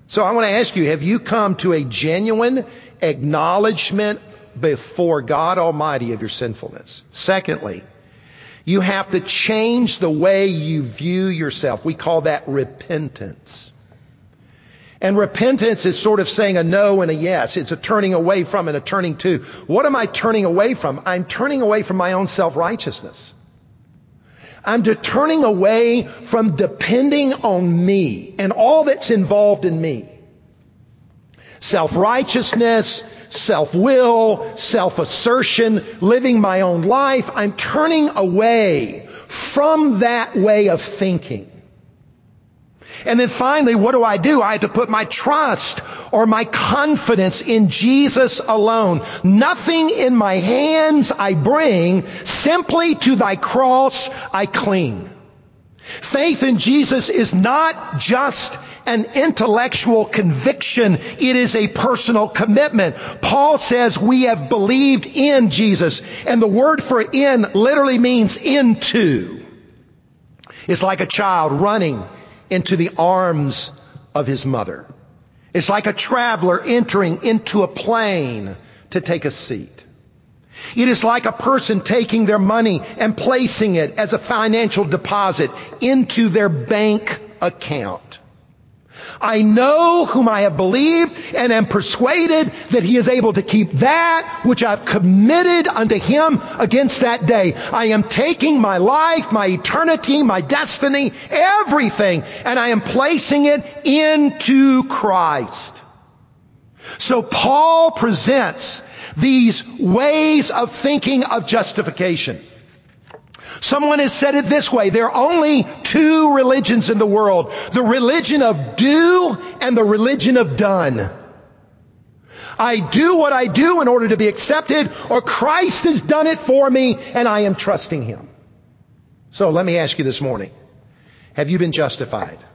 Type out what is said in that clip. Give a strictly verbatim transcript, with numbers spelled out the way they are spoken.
So I want to ask you, have you come to a genuine acknowledgement before God Almighty of your sinfulness? Secondly, you have to change the way you view yourself. We call that repentance. And repentance is sort of saying a no and a yes. It's a turning away from and a turning to. What am I turning away from? I'm turning away from my own self-righteousness. I'm turning away from depending on me and all that's involved in me. Self-righteousness, self-will, self-assertion, living my own life. I'm turning away from that way of thinking. And then finally, what do I do? I have to put my trust or my confidence in Jesus alone. Nothing in my hands I bring, simply to thy cross I cling. Faith in Jesus is not just an intellectual conviction. It is a personal commitment. Paul says we have believed in Jesus. And the word for in literally means into. It's like a child running into the arms of his mother. It's like a traveler entering into a plane to take a seat. It is like a person taking their money and placing it as a financial deposit into their bank account. I know whom I have believed and am persuaded that he is able to keep that which I've committed unto him against that day. I am taking my life, my eternity, my destiny, everything, and I am placing it into Christ. So Paul presents these ways of thinking of justification. Someone has said it this way: there are only two religions in the world. The religion of do and the religion of done. I do what I do in order to be accepted, or Christ has done it for me and I am trusting Him. So let me ask you this morning, have you been justified?